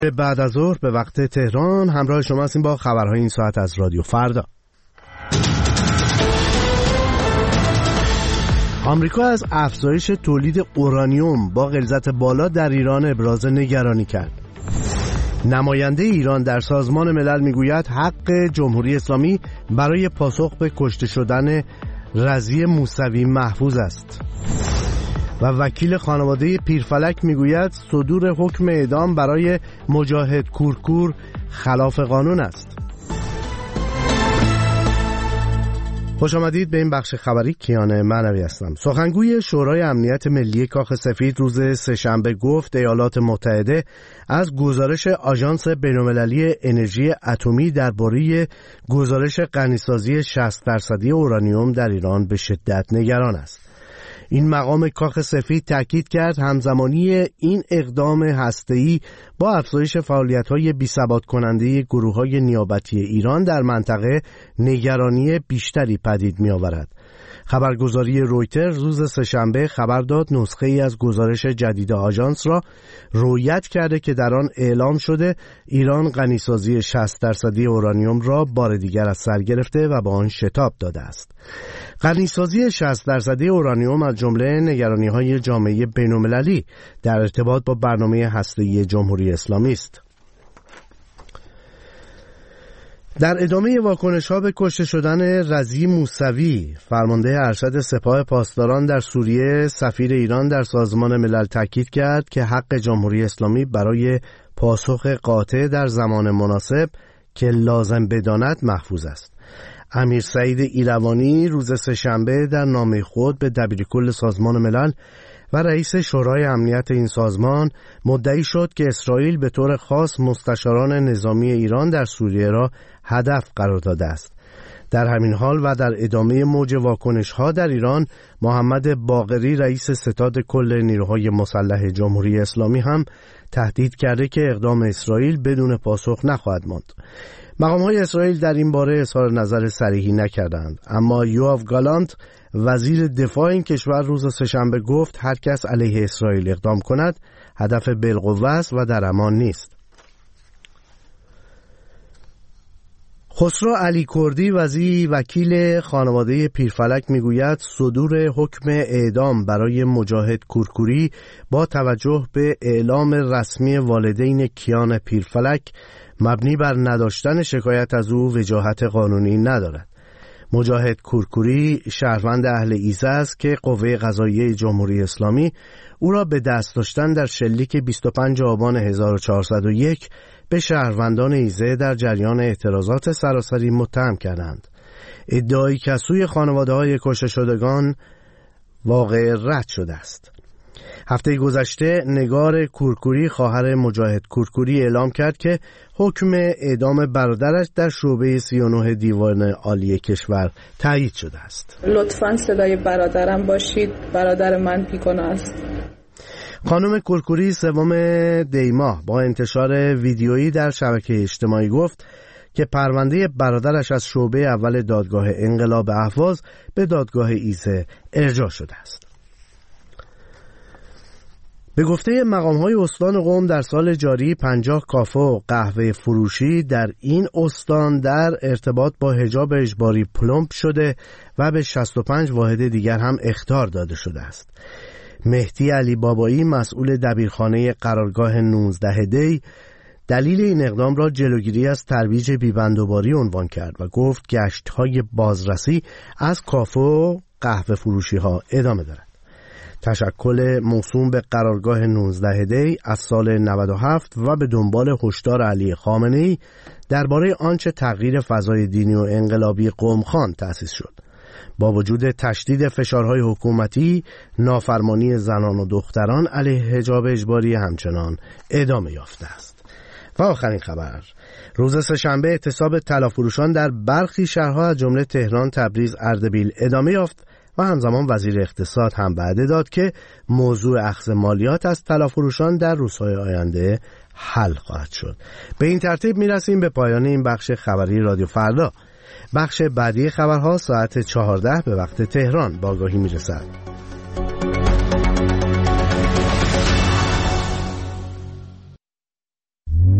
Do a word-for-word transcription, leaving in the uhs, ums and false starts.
بعد از ظهر به وقت تهران همراه شما هستیم با خبرهای این ساعت از رادیو فردا. آمریکا از افزایش تولید اورانیوم با غلظت بالا در ایران ابراز نگرانی کرد. نماینده ایران در سازمان ملل میگوید حق جمهوری اسلامی برای پاسخ به کشته شدن رضی موسوی محفوظ است. و وکیل خانواده پیرفلک میگوید صدور حکم اعدام برای مجاهد کورکور خلاف قانون است. خوش آمدید به این بخش خبری. کیان معنوی هستم. سخنگوی شورای امنیت ملی کاخ سفید روز سه‌شنبه گفت ایالات متحده از گزارش آژانس بین‌المللی انرژی اتمی درباره گزارش غنیسازی شصت درصدی اورانیوم در ایران به شدت نگران است. این مقام کاخ سفید تاکید کرد همزمانی این اقدام هسته‌ای با افزایش فعالیت‌های بی‌ثبات کننده گروه‌های نیابتی ایران در منطقه نگرانی بیشتری پدید می‌آورد. خبرگزاری رویترز روز سه‌شنبه خبر داد نسخه‌ای از گزارش جدید آژانس را رویت کرده که در آن اعلام شده ایران غنیسازی شصت درصدی اورانیوم را بار دیگر از سر گرفته و به آن شتاب داده است. غنیسازی شصت درصدی اورانیوم از جمله نگرانی‌های جامعه بین‌المللی در ارتباط با برنامه هسته‌ای جمهوری اسلامی است. در ادامه واکنش‌ها به کشته شدن رضی موسوی، فرمانده ارشد سپاه پاسداران در سوریه، سفیر ایران در سازمان ملل تاکید کرد که حق جمهوری اسلامی برای پاسخ قاطع در زمان مناسب که لازم بداند محفوظ است. امیر سعید ایروانی روز سه‌شنبه در نامه خود به دبیرکل سازمان ملل و رئیس شورای امنیت این سازمان مدعی شد که اسرائیل به طور خاص مستشاران نظامی ایران در سوریه را هدف قرار داده است. در همین حال و در ادامه موج واکنش‌ها در ایران، محمد باقری رئیس ستاد کل نیروهای مسلح جمهوری اسلامی هم تهدید کرده که اقدام اسرائیل بدون پاسخ نخواهد ماند. مقام‌های اسرائیل در این باره اظهار نظر صریحی نکردند، اما یوآف گالانت وزیر دفاع این کشور روز سه‌شنبه گفت هر کس علیه اسرائیل اقدام کند هدف بالقوه است و در امان نیست. خسرو علی کردی وزیر وکیل خانواده پیرفلک میگوید صدور حکم اعدام برای مجاهد کورکوری با توجه به اعلام رسمی والدین کیان پیرفلک مبنی بر نداشتن شکایت از او وجاهت قانونی ندارد. مجاهد کورکوری شهروند اهل ایزه است که قوه قضاییه جمهوری اسلامی او را به دست داشتن در شلیک بیست و پنجم آبان هزار و چهارصد و یک به شهروندان ایزه در جریان اعتراضات سراسری متهم کردند. ادعایی که از سوی خانواده‌های کشته شدگان واقع رد شده است. هفته گذشته نگار کورکوری خواهر مجاهد کورکوری اعلام کرد که حکم اعدام برادرش در شعبه سی و نه دیوان عالی کشور تایید شده است. لطفاً صدای برادرم باشید، برادر من پیکونا است. خانم کورکوری سوم دی ماه با انتشار ویدیویی در شبکه اجتماعی گفت که پرونده برادرش از شعبه اول دادگاه انقلاب اهواز به دادگاه ایزه ارجاع شده است. به گفته مقام‌های استان قم در سال جاری پنجاه کافه و قهوه فروشی در این استان در ارتباط با حجاب اجباری پلمپ شده و به شصت و پنج واحد دیگر هم اخطار داده شده است. مهدی علی بابایی مسئول دبیرخانه قرارگاه نوزده دی دلیل این اقدام را جلوگیری از ترویج بیبندوباری عنوان کرد و گفت گشت‌های بازرسی از کافه و قهوه فروشی ها ادامه دارد. تشکل موسوم به قرارگاه نوزده دی از سال نود و هفت و به دنبال هشدار علی خامنه‌ای درباره آنچه تغییر فضای دینی و انقلابی قمخان تأسیس شد. با وجود تشدید فشارهای حکومتی، نافرمانی زنان و دختران علیه حجاب اجباری همچنان ادامه یافته است. و آخرین خبر، روز سه‌شنبه اعتصاب طلافروشان در برخی شهرها از جمله تهران، تبریز، اردبیل ادامه یافت و همزمان وزیر اقتصاد هم وعده داد که موضوع اخذ مالیات از طلافروشان در روزهای آینده حل خواهد شد. به این ترتیب میرسیم به پایان این بخش خبری رادیو فردا. بخش بعدی خبرها ساعت چهارده به وقت تهران با آگاهی میرسد.